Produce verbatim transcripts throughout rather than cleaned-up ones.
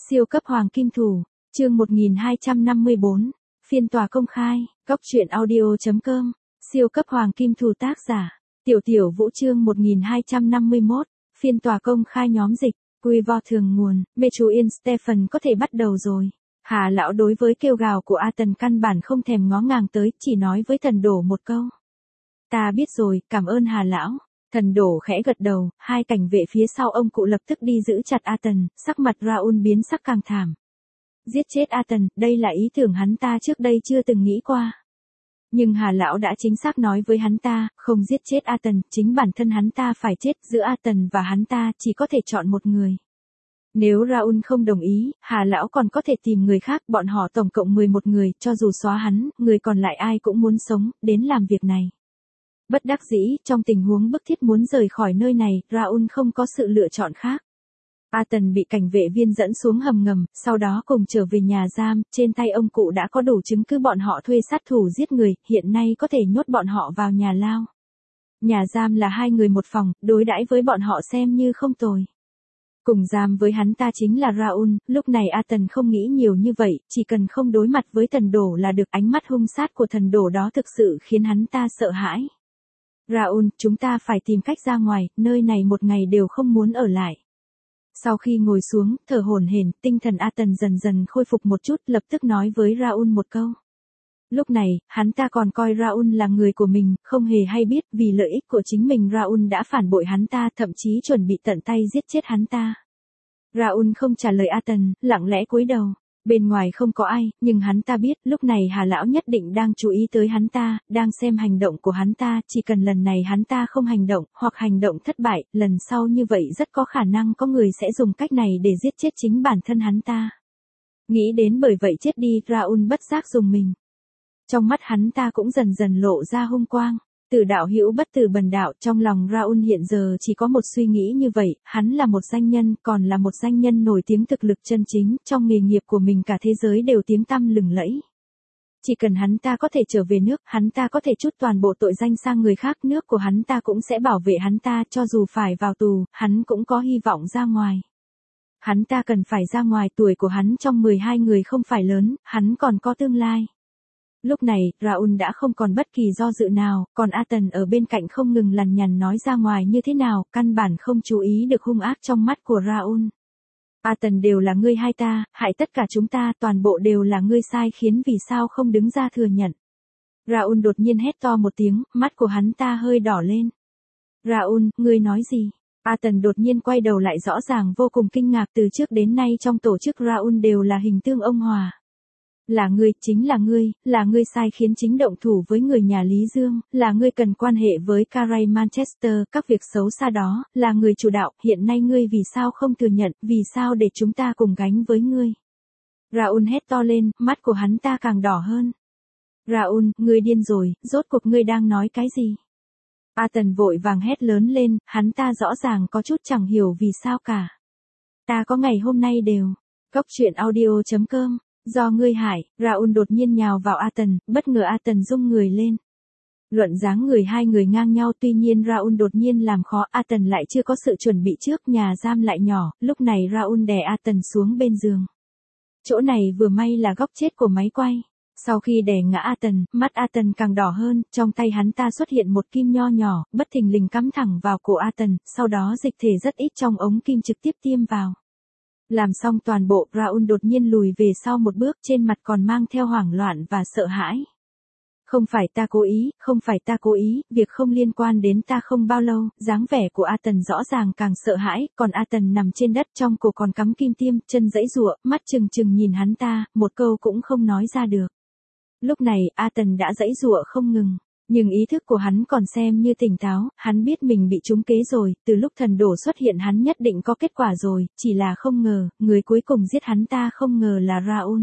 Siêu cấp hoàng kim thủ, chương một nghìn hai trăm năm mươi bốn, phiên tòa công khai, góc truyện audio.com, siêu cấp hoàng kim thủ tác giả, Tiểu Tiểu Vũ chương một nghìn hai trăm năm mươi mốt, phiên tòa công khai nhóm dịch, quy vo thường nguồn, mê chú Yên Stephen có thể bắt đầu rồi. Hà lão đối với kêu gào của A Tần căn bản không thèm ngó ngàng tới, chỉ nói với Thần Đổ một câu. Ta biết rồi, cảm ơn Hà lão. Thần Đổ khẽ gật đầu, hai cảnh vệ phía sau ông cụ lập tức đi giữ chặt A Tần, sắc mặt Raoul biến sắc càng thảm. Giết chết A Tần, đây là ý tưởng hắn ta trước đây chưa từng nghĩ qua. Nhưng Hà lão đã chính xác nói với hắn ta, không giết chết A Tần, chính bản thân hắn ta phải chết, giữa A Tần và hắn ta chỉ có thể chọn một người. Nếu Raoul không đồng ý, Hà lão còn có thể tìm người khác, bọn họ tổng cộng mười một người, cho dù xóa hắn, người còn lại ai cũng muốn sống, đến làm việc này. Bất đắc dĩ, trong tình huống bức thiết muốn rời khỏi nơi này, Raoul không có sự lựa chọn khác. A Tần bị cảnh vệ viên dẫn xuống hầm ngầm, sau đó cùng trở về nhà giam, trên tay ông cụ đã có đủ chứng cứ bọn họ thuê sát thủ giết người, hiện nay có thể nhốt bọn họ vào nhà lao. Nhà giam là hai người một phòng, đối đãi với bọn họ xem như không tồi. Cùng giam với hắn ta chính là Raoul, lúc này A Tần không nghĩ nhiều như vậy, chỉ cần không đối mặt với Thần Đổ là được, ánh mắt hung sát của Thần Đổ đó thực sự khiến hắn ta sợ hãi. Raoul, chúng ta phải tìm cách ra ngoài, nơi này một ngày đều không muốn ở lại. Sau khi ngồi xuống, thở hổn hển, tinh thần A Tần dần dần khôi phục một chút, lập tức nói với Raoul một câu. Lúc này, hắn ta còn coi Raoul là người của mình, không hề hay biết, vì lợi ích của chính mình Raoul đã phản bội hắn ta, thậm chí chuẩn bị tận tay giết chết hắn ta. Raoul không trả lời A Tần, lặng lẽ cúi đầu. Bên ngoài không có ai, nhưng hắn ta biết, lúc này Hà lão nhất định đang chú ý tới hắn ta, đang xem hành động của hắn ta, chỉ cần lần này hắn ta không hành động, hoặc hành động thất bại, lần sau như vậy rất có khả năng có người sẽ dùng cách này để giết chết chính bản thân hắn ta. Nghĩ đến bởi vậy chết đi, Raoul bất giác dùng mình. Trong mắt hắn ta cũng dần dần lộ ra hung quang. Từ đạo hữu bất tử bần đạo, trong lòng Raoul hiện giờ chỉ có một suy nghĩ như vậy, hắn là một danh nhân, còn là một danh nhân nổi tiếng thực lực chân chính, trong nghề nghiệp của mình cả thế giới đều tiếng tăm lừng lẫy. Chỉ cần hắn ta có thể trở về nước, hắn ta có thể trút toàn bộ tội danh sang người khác, nước của hắn ta cũng sẽ bảo vệ hắn ta, cho dù phải vào tù, hắn cũng có hy vọng ra ngoài. Hắn ta cần phải ra ngoài, tuổi của hắn trong mười hai người không phải lớn, hắn còn có tương lai. Lúc này, Raoul đã không còn bất kỳ do dự nào, còn A Tần ở bên cạnh không ngừng lằn nhằn nói ra ngoài như thế nào, căn bản không chú ý được hung ác trong mắt của Raoul. A Tần, đều là ngươi hai ta, hại tất cả chúng ta, toàn bộ đều là ngươi sai khiến, vì sao không đứng ra thừa nhận. Raoul đột nhiên hét to một tiếng, mắt của hắn ta hơi đỏ lên. Raoul, ngươi nói gì? A Tần đột nhiên quay đầu lại, rõ ràng vô cùng kinh ngạc, từ trước đến nay trong tổ chức Raoul đều là hình tương ông hòa. Là ngươi, chính là ngươi, là ngươi sai khiến chính động thủ với người nhà Lý Dương, là ngươi cần quan hệ với Carey Manchester, các việc xấu xa đó, là người chủ đạo, hiện nay ngươi vì sao không thừa nhận, vì sao để chúng ta cùng gánh với ngươi. Raoul hét to lên, mắt của hắn ta càng đỏ hơn. Raoul, ngươi điên rồi, rốt cuộc ngươi đang nói cái gì? A Tần vội vàng hét lớn lên, hắn ta rõ ràng có chút chẳng hiểu vì sao cả. Ta có ngày hôm nay đều. Góc truyện audio.com. Do ngươi hại, Raoul đột nhiên nhào vào A Tần, bất ngờ A Tần rung người lên. Luận dáng người hai người ngang nhau, tuy nhiên Raoul đột nhiên làm khó, A Tần lại chưa có sự chuẩn bị trước, nhà giam lại nhỏ, lúc này Raoul đè A Tần xuống bên giường. Chỗ này vừa may là góc chết của máy quay. Sau khi đè ngã A Tần, mắt A Tần càng đỏ hơn, trong tay hắn ta xuất hiện một kim nho nhỏ, bất thình lình cắm thẳng vào cổ A Tần, sau đó dịch thể rất ít trong ống kim trực tiếp tiêm vào. Làm xong toàn bộ, Raoul đột nhiên lùi về sau một bước, trên mặt còn mang theo hoảng loạn và sợ hãi. Không phải ta cố ý, không phải ta cố ý, việc không liên quan đến ta. Không bao lâu, dáng vẻ của A Tần rõ ràng càng sợ hãi, còn A Tần nằm trên đất, trong cổ còn cắm kim tiêm, chân giãy giụa, mắt trừng trừng nhìn hắn ta, một câu cũng không nói ra được. Lúc này, A Tần đã giãy giụa không ngừng. Nhưng ý thức của hắn còn xem như tỉnh táo, hắn biết mình bị trúng kế rồi, từ lúc Thần Đổ xuất hiện hắn nhất định có kết quả rồi, chỉ là không ngờ, người cuối cùng giết hắn ta không ngờ là Raoul.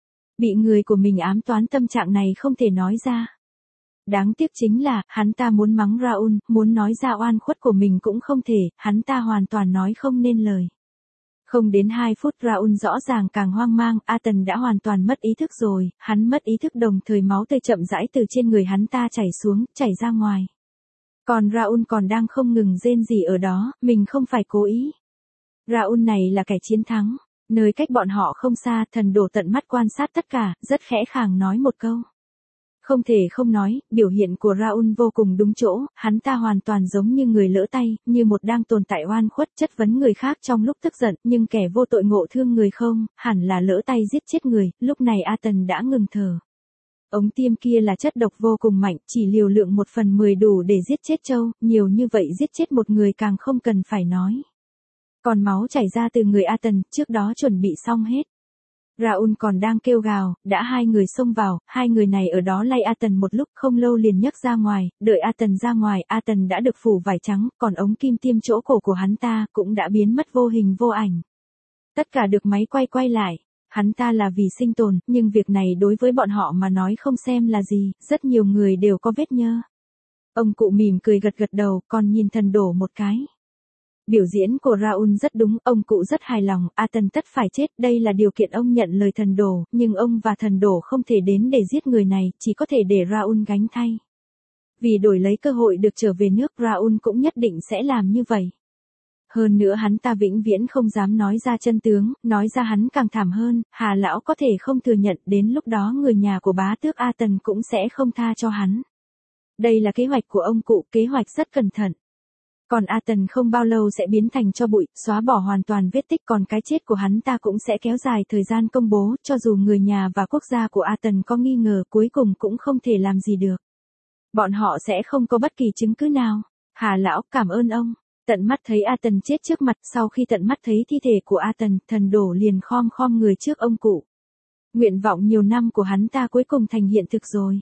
Bị người của mình ám toán, tâm trạng này không thể nói ra. Đáng tiếc chính là, hắn ta muốn mắng Raoul, muốn nói ra oan khuất của mình cũng không thể, hắn ta hoàn toàn nói không nên lời. Không đến hai phút Raoul rõ ràng càng hoang mang, A Tần đã hoàn toàn mất ý thức rồi, hắn mất ý thức đồng thời máu tươi chậm rãi từ trên người hắn ta chảy xuống, chảy ra ngoài. Còn Raoul còn đang không ngừng rên rỉ ở đó, mình không phải cố ý. Raoul này là kẻ chiến thắng. Nơi cách bọn họ không xa, thần đổ tận mắt quan sát tất cả, rất khẽ khàng nói một câu. Không thể không nói, biểu hiện của Raoul vô cùng đúng chỗ, hắn ta hoàn toàn giống như người lỡ tay, như một đang tồn tại oan khuất chất vấn người khác trong lúc tức giận, nhưng kẻ vô tội ngộ thương người không, hẳn là lỡ tay giết chết người, lúc này A Tần đã ngừng thở. Ống tiêm kia là chất độc vô cùng mạnh, chỉ liều lượng một phần mười đủ để giết chết trâu, nhiều như vậy giết chết một người càng không cần phải nói. Còn máu chảy ra từ người A Tần, trước đó chuẩn bị xong hết. Raoul còn đang kêu gào, đã hai người xông vào, hai người này ở đó lay A Tần một lúc, không lâu liền nhấc ra ngoài, đợi A Tần ra ngoài, A Tần đã được phủ vải trắng, còn ống kim tiêm chỗ cổ của hắn ta cũng đã biến mất vô hình vô ảnh. Tất cả được máy quay quay lại. Hắn ta là vì sinh tồn, nhưng việc này đối với bọn họ mà nói không xem là gì, rất nhiều người đều có vết nhơ. Ông cụ mỉm cười gật gật đầu, còn nhìn thần đổ một cái. Biểu diễn của Raoul rất đúng, ông cụ rất hài lòng, A Tần tất phải chết, đây là điều kiện ông nhận lời thần đổ, nhưng ông và thần đổ không thể đến để giết người này, chỉ có thể để Raoul gánh thay. Vì đổi lấy cơ hội được trở về nước, Raoul cũng nhất định sẽ làm như vậy. Hơn nữa hắn ta vĩnh viễn không dám nói ra chân tướng, nói ra hắn càng thảm hơn, Hà lão có thể không thừa nhận, đến lúc đó người nhà của bá tước A Tần cũng sẽ không tha cho hắn. Đây là kế hoạch của ông cụ, kế hoạch rất cẩn thận. Còn A Tần không bao lâu sẽ biến thành tro bụi, xóa bỏ hoàn toàn vết tích, còn cái chết của hắn ta cũng sẽ kéo dài thời gian công bố, cho dù người nhà và quốc gia của A Tần có nghi ngờ, cuối cùng cũng không thể làm gì được. Bọn họ sẽ không có bất kỳ chứng cứ nào. Hà lão, cảm ơn ông. Tận mắt thấy A Tần chết trước mặt, sau khi tận mắt thấy thi thể của A Tần, thần đổ liền khom khom người trước ông cụ. Nguyện vọng nhiều năm của hắn ta cuối cùng thành hiện thực rồi.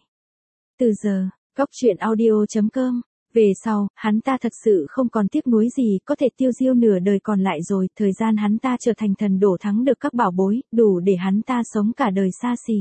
Từ giờ, Cóc Truyện Audio chấm com. Về sau, hắn ta thật sự không còn tiếc nuối gì, có thể tiêu diêu nửa đời còn lại rồi, thời gian hắn ta trở thành thần đổ thắng được các bảo bối, đủ để hắn ta sống cả đời xa xỉ.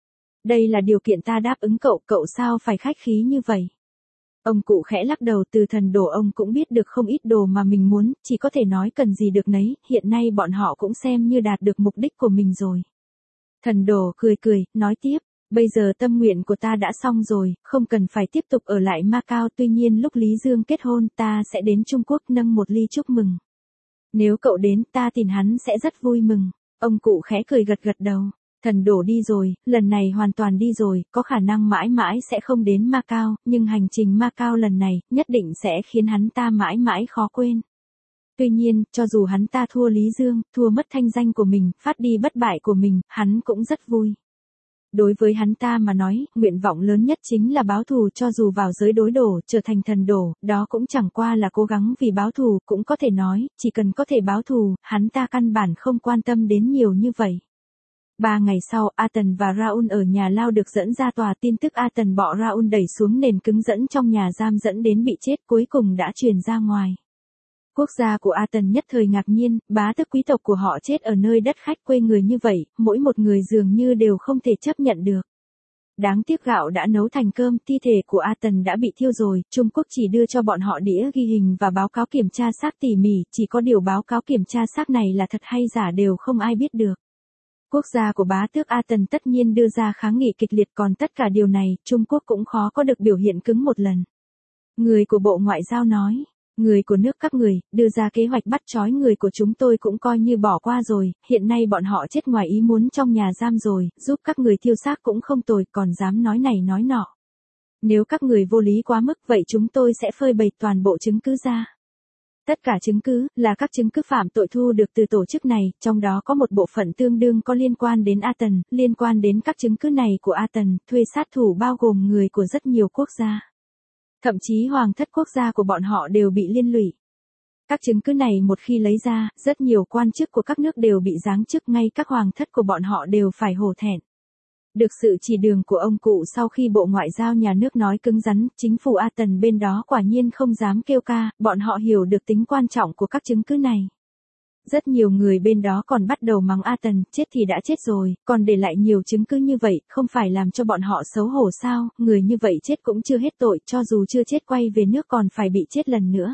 Đây là điều kiện ta đáp ứng cậu, cậu sao phải khách khí như vậy? Ông cụ khẽ lắc đầu, từ thần đổ ông cũng biết được không ít đồ mà mình muốn, chỉ có thể nói cần gì được nấy, hiện nay bọn họ cũng xem như đạt được mục đích của mình rồi. Thần đổ cười cười, nói tiếp, bây giờ tâm nguyện của ta đã xong rồi, không cần phải tiếp tục ở lại Macau, tuy nhiên lúc Lý Dương kết hôn ta sẽ đến Trung Quốc nâng một ly chúc mừng. Nếu cậu đến ta tin hắn sẽ rất vui mừng. Ông cụ khẽ cười gật gật đầu. Thần đổ đi rồi, lần này hoàn toàn đi rồi, có khả năng mãi mãi sẽ không đến Macau, nhưng hành trình Macau lần này, nhất định sẽ khiến hắn ta mãi mãi khó quên. Tuy nhiên, cho dù hắn ta thua Lý Dương, thua mất thanh danh của mình, phát đi bất bại của mình, hắn cũng rất vui. Đối với hắn ta mà nói, nguyện vọng lớn nhất chính là báo thù, cho dù vào giới đối đổ, trở thành thần đổ, đó cũng chẳng qua là cố gắng vì báo thù, cũng có thể nói, chỉ cần có thể báo thù, hắn ta căn bản không quan tâm đến nhiều như vậy. Ba ngày sau, A Tần và Raoul ở nhà lao được dẫn ra tòa, tin tức A Tần bọ Raoul đẩy xuống nền cứng dẫn trong nhà giam dẫn đến bị chết cuối cùng đã truyền ra ngoài. Quốc gia của A Tần nhất thời ngạc nhiên, bá tước quý tộc của họ chết ở nơi đất khách quê người như vậy, mỗi một người dường như đều không thể chấp nhận được. Đáng tiếc gạo đã nấu thành cơm, thi thể của A Tần đã bị thiêu rồi, Trung Quốc chỉ đưa cho bọn họ đĩa ghi hình và báo cáo kiểm tra xác tỉ mỉ, chỉ có điều báo cáo kiểm tra xác này là thật hay giả đều không ai biết được. Quốc gia của bá tước A Tần tất nhiên đưa ra kháng nghị kịch liệt, còn tất cả điều này, Trung Quốc cũng khó có được biểu hiện cứng một lần. Người của Bộ Ngoại giao nói, người của nước các người, đưa ra kế hoạch bắt trói người của chúng tôi cũng coi như bỏ qua rồi, hiện nay bọn họ chết ngoài ý muốn trong nhà giam rồi, giúp các người thiêu xác cũng không tồi, còn dám nói này nói nọ. Nếu các người vô lý quá mức, vậy chúng tôi sẽ phơi bày toàn bộ chứng cứ ra. Tất cả chứng cứ, là các chứng cứ phạm tội thu được từ tổ chức này, trong đó có một bộ phận tương đương có liên quan đến A Tần, liên quan đến các chứng cứ này của A Tần, thuê sát thủ bao gồm người của rất nhiều quốc gia. Thậm chí hoàng thất quốc gia của bọn họ đều bị liên lụy. Các chứng cứ này một khi lấy ra, rất nhiều quan chức của các nước đều bị giáng chức, ngay các hoàng thất của bọn họ đều phải hổ thẹn. Được sự chỉ đường của ông cụ sau khi Bộ Ngoại giao nhà nước nói cứng rắn, chính phủ A Tần bên đó quả nhiên không dám kêu ca, bọn họ hiểu được tính quan trọng của các chứng cứ này. Rất nhiều người bên đó còn bắt đầu mắng A Tần, chết thì đã chết rồi, còn để lại nhiều chứng cứ như vậy, không phải làm cho bọn họ xấu hổ sao, người như vậy chết cũng chưa hết tội, cho dù chưa chết quay về nước còn phải bị chết lần nữa.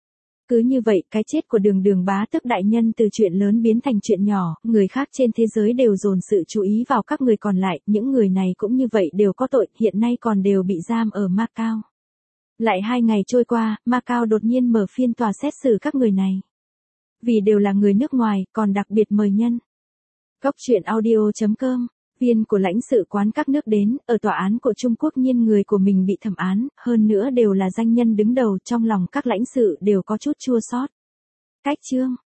Cứ như vậy, cái chết của Đường Đường bá tước đại nhân từ chuyện lớn biến thành chuyện nhỏ, người khác trên thế giới đều dồn sự chú ý vào các người còn lại, những người này cũng như vậy đều có tội, hiện nay còn đều bị giam ở Macau. Lại hai ngày trôi qua, Macau đột nhiên mở phiên tòa xét xử các người này. Vì đều là người nước ngoài, còn đặc biệt mời nhân. Cóc truyện audio chấm com. Viên của lãnh sự quán các nước đến, ở tòa án của Trung Quốc nhiên người của mình bị thẩm án, hơn nữa đều là danh nhân đứng đầu, trong lòng các lãnh sự đều có chút chua xót. Cách chương